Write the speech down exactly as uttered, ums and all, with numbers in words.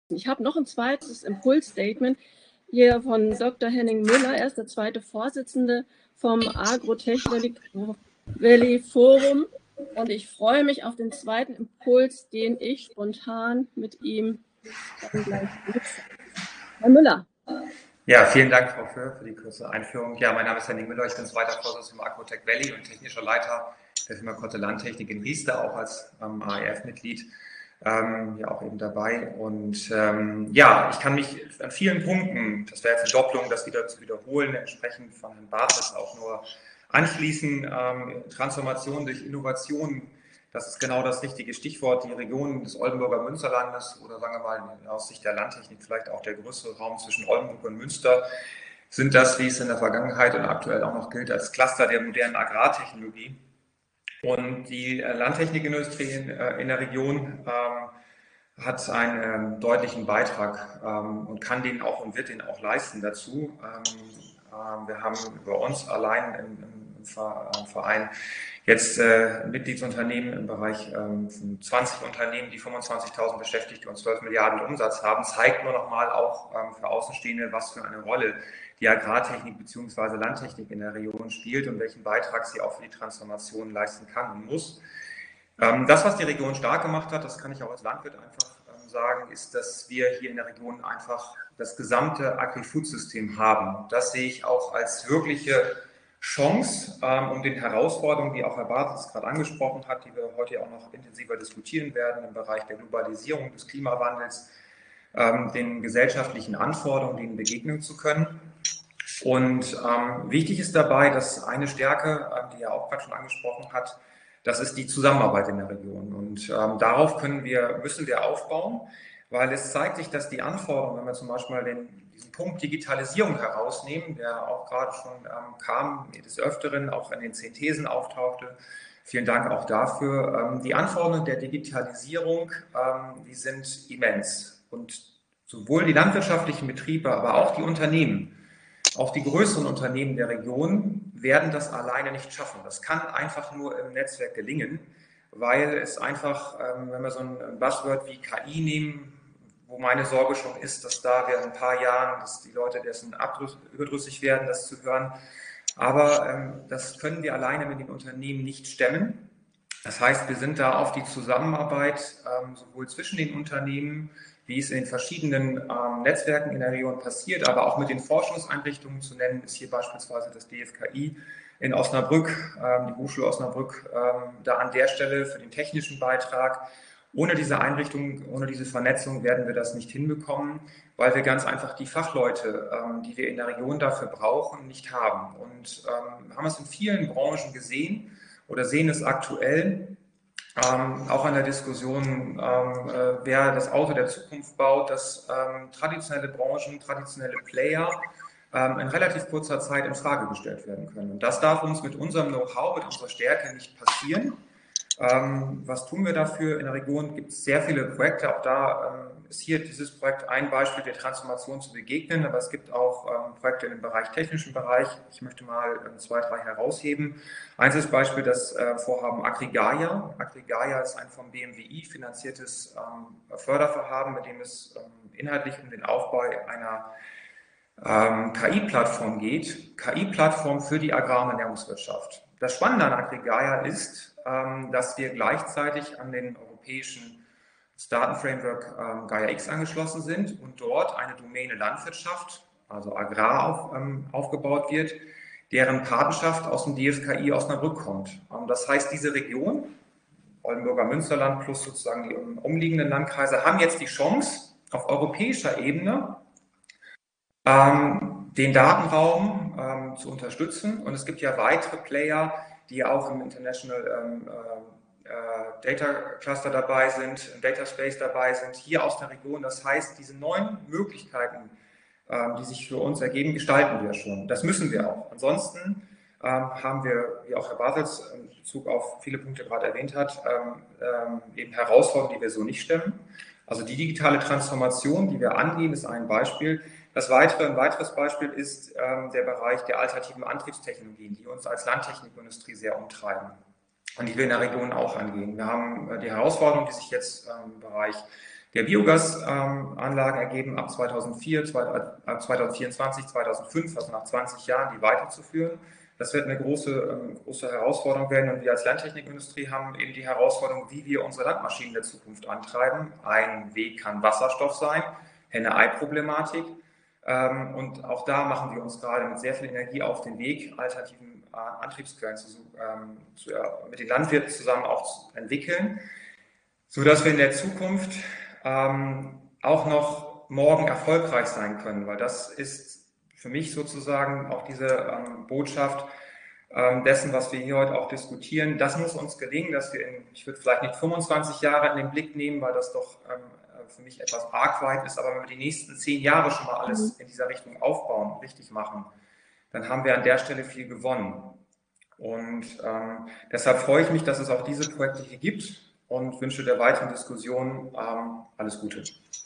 Ich habe noch ein zweites Impulsstatement hier von Doktor Henning Müller. Er ist der zweite Vorsitzende vom Agrotech Valley Forum. Und ich freue mich auf den zweiten Impuls, den ich spontan mit ihm dann gleich nutze. Herr Müller. Ja, vielen Dank, Frau Föhr, für die kurze Einführung. Ja, mein Name ist Henning Müller, ich bin zweiter Vorsitzender im Agrotech Valley und technischer Leiter der Firma Kotte Landtechnik in Riester, auch als ähm, A E F-Mitglied, ähm, ja auch eben dabei. Und ähm, ja, ich kann mich an vielen Punkten, das wäre jetzt eine Doppelung, das wieder zu wiederholen, entsprechend von Herrn Bartels auch nur anschließen. Ähm, Transformation durch Innovation. Das ist genau das richtige Stichwort. Die Region des Oldenburger Münsterlandes oder sagen wir mal aus Sicht der Landtechnik vielleicht auch der größere Raum zwischen Oldenburg und Münster sind das, wie es in der Vergangenheit und aktuell auch noch gilt, als Cluster der modernen Agrartechnologie. Und die Landtechnikindustrie in, in der Region ähm, hat einen ähm, deutlichen Beitrag ähm, und kann den auch und wird den auch leisten dazu. Ähm, äh, wir haben bei uns allein im, im Verein jetzt äh, Mitgliedsunternehmen im Bereich ähm, von zwanzig Unternehmen, die fünfundzwanzigtausend Beschäftigte und zwölf Milliarden Umsatz haben, zeigt nur noch mal auch ähm, für Außenstehende, was für eine Rolle die Agrartechnik bzw. Landtechnik in der Region spielt und welchen Beitrag sie auch für die Transformation leisten kann und muss. Ähm, das, was die Region stark gemacht hat, das kann ich auch als Landwirt einfach ähm, sagen, ist, dass wir hier in der Region einfach das gesamte Agri-Food-System haben. Das sehe ich auch als wirkliche Chance, ähm, um den Herausforderungen, die auch Herr Bartels gerade angesprochen hat, die wir heute auch noch intensiver diskutieren werden im Bereich der Globalisierung, des Klimawandels, ähm, den gesellschaftlichen Anforderungen, denen begegnen zu können. Und ähm, wichtig ist dabei, dass eine Stärke, ähm, die er auch gerade schon angesprochen hat, das ist die Zusammenarbeit in der Region. Und ähm, darauf können wir, müssen wir aufbauen, weil es zeigt sich, dass die Anforderungen, wenn wir zum Beispiel mal den, diesen Punkt Digitalisierung herausnehmen, der auch gerade schon ähm, kam, des Öfteren auch in den zehn Thesen auftauchte, vielen Dank auch dafür. Ähm, die Anforderungen der Digitalisierung, ähm, die sind immens. Und sowohl die landwirtschaftlichen Betriebe, aber auch die Unternehmen, auch die größeren Unternehmen der Region werden das alleine nicht schaffen. Das kann einfach nur im Netzwerk gelingen, weil es einfach, wenn wir so ein Buzzword wie K I nehmen, wo meine Sorge schon ist, dass da wir in ein paar Jahren, dass die Leute dessen überdrüssig werden, das zu hören. Aber ähm, das können wir alleine mit den Unternehmen nicht stemmen. Das heißt, wir sind da auf die Zusammenarbeit ähm, sowohl zwischen den Unternehmen, wie es in den verschiedenen ähm, Netzwerken in der Region passiert, aber auch mit den Forschungseinrichtungen zu nennen, ist hier beispielsweise das D F K I in Osnabrück, ähm, die Hochschule Osnabrück, ähm, da an der Stelle für den technischen Beitrag. Ohne diese Einrichtung, ohne diese Vernetzung werden wir das nicht hinbekommen, weil wir ganz einfach die Fachleute, ähm, die wir in der Region dafür brauchen, nicht haben. Und ähm, haben es in vielen Branchen gesehen oder sehen es aktuell, ähm, auch an der Diskussion, ähm, äh, wer das Auto der Zukunft baut, dass ähm, traditionelle Branchen, traditionelle Player ähm, in relativ kurzer Zeit in Frage gestellt werden können. Und das darf uns mit unserem Know-how, mit unserer Stärke nicht passieren. Ähm, was tun wir dafür? In der Region gibt es sehr viele Projekte. Auch da ähm, ist hier dieses Projekt ein Beispiel der Transformation zu begegnen. Aber es gibt auch ähm, Projekte im Bereich technischen Bereich. Ich möchte mal ähm, zwei, drei herausheben. Eins ist Beispiel das äh, Vorhaben AgriGaia. AgriGaia ist ein vom B M W I finanziertes ähm, Fördervorhaben, mit dem es ähm, inhaltlich um den Aufbau einer ähm, K I-Plattform geht. K I-Plattform für die Agrar- und Ernährungswirtschaft. Das Spannende an AgriGaia ist, ähm, dass wir gleichzeitig an den europäischen Datenframework ähm, Gaia X angeschlossen sind und dort eine Domäne Landwirtschaft, also Agrar, auf, ähm, aufgebaut wird, deren Patenschaft aus dem D F K I Osnabrück kommt. Ähm, das heißt, diese Region, Oldenburger Münsterland plus sozusagen die umliegenden Landkreise, haben jetzt die Chance, auf europäischer Ebene ähm, den Datenraum ähm, zu unterstützen. Und es gibt ja weitere Player, die auch im International ähm, äh, Data Cluster dabei sind, im Data Space dabei sind, hier aus der Region. Das heißt, diese neuen Möglichkeiten, ähm, die sich für uns ergeben, gestalten wir schon. Das müssen wir auch. Ansonsten ähm, haben wir, wie auch Herr Bartels in Bezug auf viele Punkte gerade erwähnt hat, ähm, ähm, eben Herausforderungen, die wir so nicht stemmen. Also die digitale Transformation, die wir angehen, ist ein Beispiel. Das weitere, ein weiteres Beispiel ist ähm, der Bereich der alternativen Antriebstechnologien, die uns als Landtechnikindustrie sehr umtreiben und die wir in der Region auch angehen. Wir haben äh, die Herausforderung, die sich jetzt ähm, im Bereich der Biogasanlagen ergeben, ab zweitausendvier, ab zweitausendvierundzwanzig, zweitausendfünf, also nach zwanzig Jahren, die weiterzuführen. Das wird eine große, große Herausforderung werden und wir als Landtechnikindustrie haben eben die Herausforderung, wie wir unsere Landmaschinen der Zukunft antreiben. Ein Weg kann Wasserstoff sein, Henne-Ei-Problematik. Und auch da machen wir uns gerade mit sehr viel Energie auf den Weg, alternativen Antriebsquellen zu, zu, mit den Landwirten zusammen auch zu entwickeln, sodass wir in der Zukunft auch noch morgen erfolgreich sein können, weil das ist für mich sozusagen auch diese ähm, Botschaft ähm, dessen, was wir hier heute auch diskutieren. Das muss uns gelingen, dass wir in, ich würde vielleicht nicht fünfundzwanzig Jahre in den Blick nehmen, weil das doch ähm, für mich etwas arg weit ist, aber wenn wir die nächsten zehn Jahre schon mal alles in dieser Richtung aufbauen, richtig machen, dann haben wir an der Stelle viel gewonnen. Und ähm, deshalb freue ich mich, dass es auch diese Projekte hier gibt und wünsche der weiteren Diskussion ähm, alles Gute.